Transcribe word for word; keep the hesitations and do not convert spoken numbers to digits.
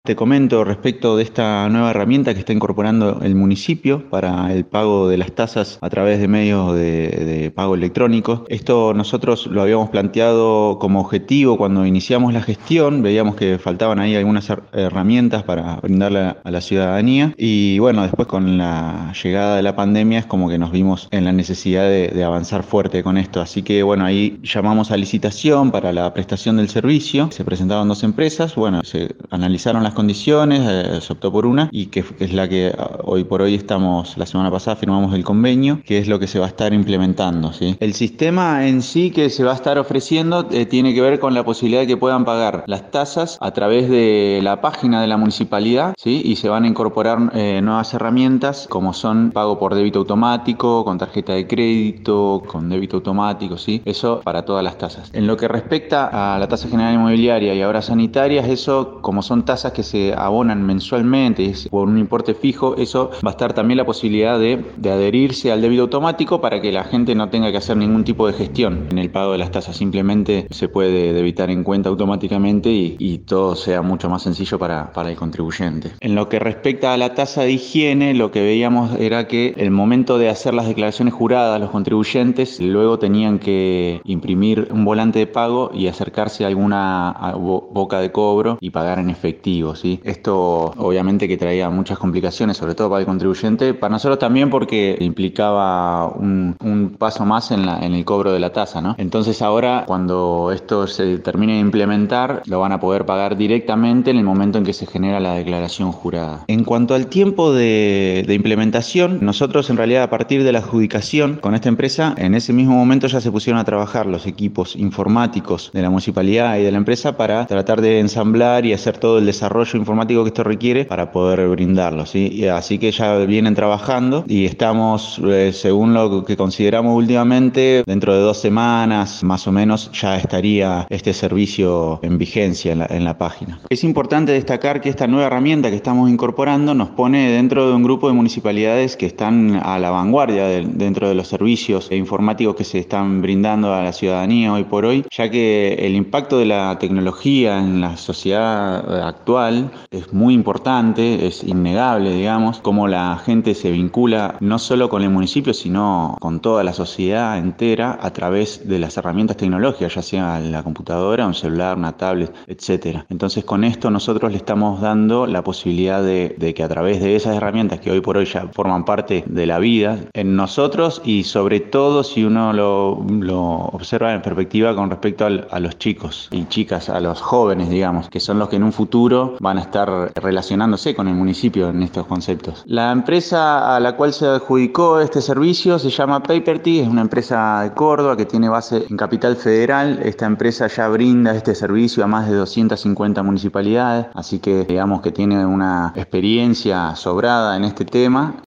Te comento respecto de esta nueva herramienta que está incorporando el municipio para el pago de las tasas a través de medios de, de pago electrónicos. Esto nosotros lo habíamos planteado como objetivo cuando iniciamos la gestión, veíamos que faltaban ahí algunas herramientas para brindarle a, a la ciudadanía y bueno, después con la llegada de la pandemia es como que nos vimos en la necesidad de, de avanzar fuerte con esto, así que bueno, ahí llamamos a licitación para la prestación del servicio, se presentaron dos empresas, bueno, se analizaron las condiciones, eh, se optó por una y que, que es la que hoy por hoy estamos, la semana pasada firmamos el convenio, que es lo que se va a estar implementando, ¿sí? El sistema en sí que se va a estar ofreciendo eh, tiene que ver con la posibilidad de que puedan pagar las tasas a través de la página de la municipalidad, ¿sí? Y se van a incorporar eh, nuevas herramientas como son pago por débito automático, con tarjeta de crédito, con débito automático, ¿sí? Eso para todas las tasas. En lo que respecta a la tasa general inmobiliaria y ahora sanitarias, eso como son tasas que se abonan mensualmente es por un importe fijo, eso va a estar también la posibilidad de, de adherirse al débito automático para que la gente no tenga que hacer ningún tipo de gestión en el pago de las tasas, simplemente se puede debitar en cuenta automáticamente y, y todo sea mucho más sencillo para, para el contribuyente. En lo que respecta a la tasa de higiene, lo que veíamos era que el momento de hacer las declaraciones juradas, los contribuyentes luego tenían que imprimir un volante de pago y acercarse a alguna boca de cobro y pagar en efectivo, ¿sí? Esto obviamente que traía muchas complicaciones, sobre todo para el contribuyente, para nosotros también porque implicaba un, un paso más en, la, en el cobro de la tasa, ¿no? Entonces ahora cuando esto se termine de implementar, lo van a poder pagar directamente en el momento en que se genera la declaración jurada. En cuanto al tiempo de, de implementación, nosotros en realidad a partir de la adjudicación con esta empresa, en ese mismo momento ya se pusieron a trabajar los equipos informáticos de la municipalidad y de la empresa para tratar de ensamblar y hacer todo el desarrollo informático que esto requiere para poder brindarlo, ¿sí? Y así que ya vienen trabajando y estamos, eh, según lo que consideramos últimamente, dentro de dos semanas más o menos ya estaría este servicio en vigencia en la, en la página. Es importante destacar que esta nueva herramienta que estamos incorporando nos pone dentro de un grupo de municipalidades que están a la vanguardia de, dentro de los servicios informáticos que se están brindando a la ciudadanía hoy por hoy, ya que el impacto de la tecnología en la sociedad actual es muy importante, es innegable, digamos, cómo la gente se vincula no solo con el municipio, sino con toda la sociedad entera a través de las herramientas tecnológicas, ya sea la computadora, un celular, una tablet, etcétera. Entonces con esto nosotros le estamos dando la posibilidad de, de que a través de esas herramientas que hoy por hoy ya forman parte de la vida en nosotros y sobre todo si uno lo, lo observa en perspectiva con respecto al, a los chicos y chicas, a los jóvenes, digamos, que son los que en un futuro van a estar relacionándose con el municipio en estos conceptos. La empresa a la cual se adjudicó este servicio se llama Paperty, es una empresa de Córdoba que tiene base en Capital Federal. Esta empresa ya brinda este servicio a más de doscientas cincuenta municipalidades, así que digamos que tiene una experiencia sobrada en este tema.